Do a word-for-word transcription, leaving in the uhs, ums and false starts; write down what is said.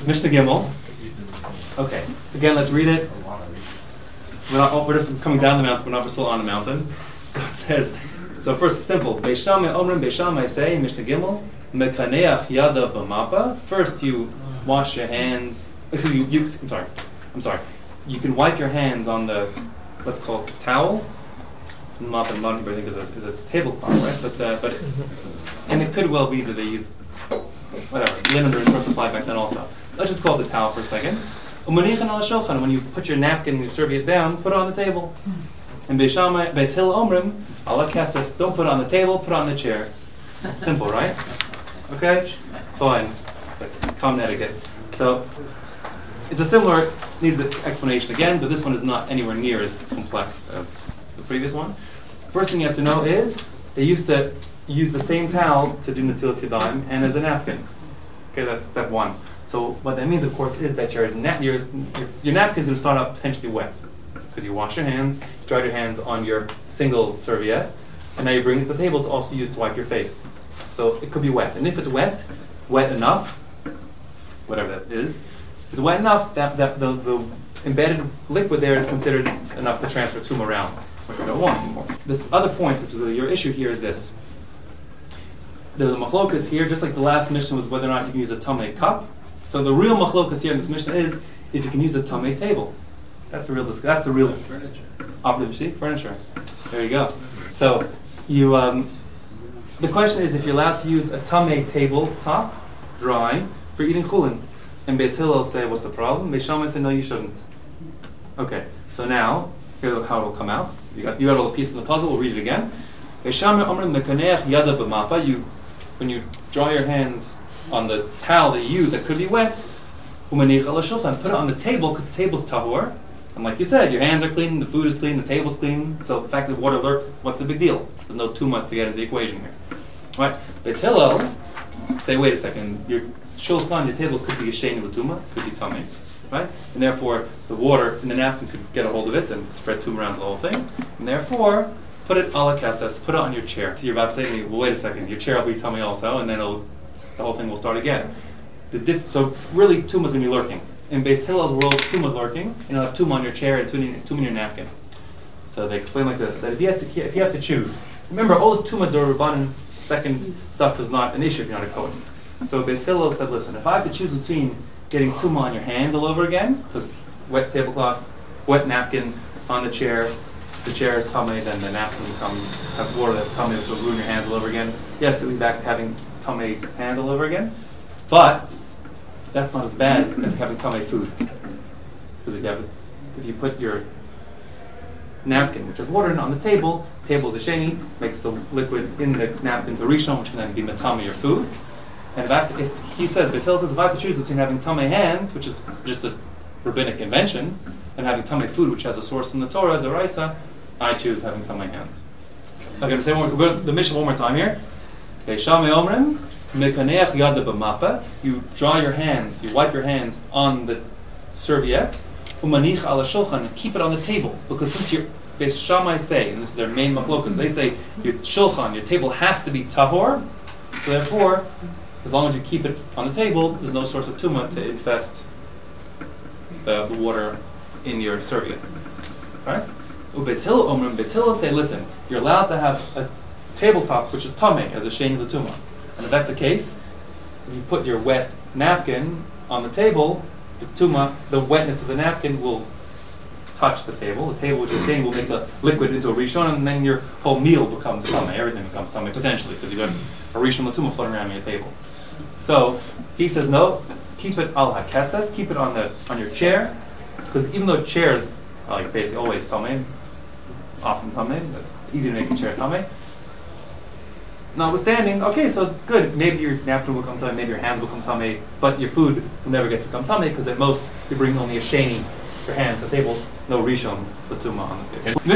Mishnah Gimel. Okay. Again, let's read it. We're, not, oh, we're just coming down the mountain. We're not we're still on the mountain. So it says. So first, simple. Beis Shammai Omrim. Beis Shammai say Mishnah Gimel. Mekaneach yada b'mapa. First, you wash your hands. Excuse me. You, you, I'm sorry. I'm sorry. You can wipe your hands on the what's called towel. Mop and mud, I think is a is a tablecloth, right? But uh, but and it could well be that they use whatever linen or in short supply back then also. Let's just call it the towel for a second. When you put your napkin and you serviette down, put it on the table. And Beis Shammai, Beis Hillel Omrim, Allah Kasses, don't put it on the table, put it on the chair. Simple, right? Okay, fine. Common etiquette. So it's a similar, needs an explanation again, but this one is not anywhere near as complex as the previous one. First thing you have to know is they used to use the same towel to do Natilas Yadayim and as a napkin. Okay, that's step one. So what that means, of course, is that your na- your, your your napkin's going to start out potentially wet because you wash your hands, dry your hands on your single serviette, and now you bring it to the table to also use to wipe your face. So it could be wet, and if it's wet, wet enough, whatever that is, if it's wet enough that, that the, the embedded liquid there is considered enough to transfer tumor around, which we don't want anymore. This other point, which is your issue here, is this. There's a machlokas here, just like the last Mishnah was whether or not you can use a tamei cup. So the real machlokas here in this Mishnah is if you can use a tamei table. That's the real. That's the real furniture. Operative, see, furniture. There you go. So you. Um, the question is if you're allowed to use a tamei table top, dry, for eating chulin. And Beis Hillel say, what's the problem? Beis Shammai say, no, you shouldn't. Okay. So now here's how it will come out. You got you got all the pieces of the puzzle. We'll read it again. Beis Shammai Omrim mekaneach yada b'mapa. You when you dry your hands on the towel that you use that could be wet, umanich ala shulchan, put it on the table because the table's tahor. And like you said, your hands are clean, the food is clean, the table's clean. So the fact that water lurks, what's the big deal? There's no too much to get into the equation here. Right? Beis Hillel say, wait a second, your shulchan, your table could be a sheni l'tuma, could be tamei, right? And therefore, the water in the napkin could get a hold of it and spread tumor around the whole thing. And therefore, put it ala kasses, put it on your chair. So you're about to say to me, well, wait a second, your chair will be tamei also, and then it'll, the whole thing will start again. The diff- so really, tuma's going to be lurking. In Beis Hillel's world, tuma's lurking, and you'll have tuma on your chair and tuma in your napkin. So they explain like this, that if you have to, if you have to choose, remember, all this tuma d'Rabbanan second stuff is not an issue if you're not a Kohen. So Beis Hillel said, listen, if I have to choose between getting tuma on your hands all over again, because wet tablecloth, wet napkin on the chair, the chair is tamei, then the napkin becomes, have water that's tamei, which will ruin your hands all over again. Yes, it'll be back to having tamei hands all over again, but that's not as bad as having tamei food. Because if you, have, if you put your napkin, which has water in it, on the table, table is a sheni, makes the liquid in the napkin to rishon, which can then be matame your food. And if, I have to, if he says, Beis Hillel says, if I have to choose between having tamei hands, which is just a rabbinic invention, and having tamei food, which has a source in the Torah, D'Oraisa, I choose having tamei hands. Okay, we're going to go to the Mishnah one more time here. Beis Shammai Omrim, mekaneach yada b'mapa. You dry your hands, you wipe your hands on the serviette, umanich ala shulchan, and keep it on the table. Because since your Beis Shammai say, and this is their main machlokas, they say your shulchan, your table has to be tahor. So therefore, as long as you keep it on the table, there's no source of tumah to infest the, the water in your serviette. Right? Beis Hillel Omrim, Beis Hillel say, listen, you're allowed to have a tabletop which is tamei as a sheni l'tumah. And if that's the case, if you put your wet napkin on the table, the tumah, the wetness of the napkin will touch the table. The table, which is sheni, will make the liquid into a rishon, and then your whole meal becomes tamei. Everything becomes tamei potentially because you've got a rishon l'tumah floating around your table. So he says, no, keep it al hakesses, keep it on the on your chair, because even though chairs are like basically always tamei, often tamei, but easy to make a chair tamei. Notwithstanding, okay, so good. Maybe your napkin will come tamei, maybe your hands will come tamei, but your food will never get to come tamei because at most you bring only a sheni, your hands, the table, no rishons, the tumah on the table.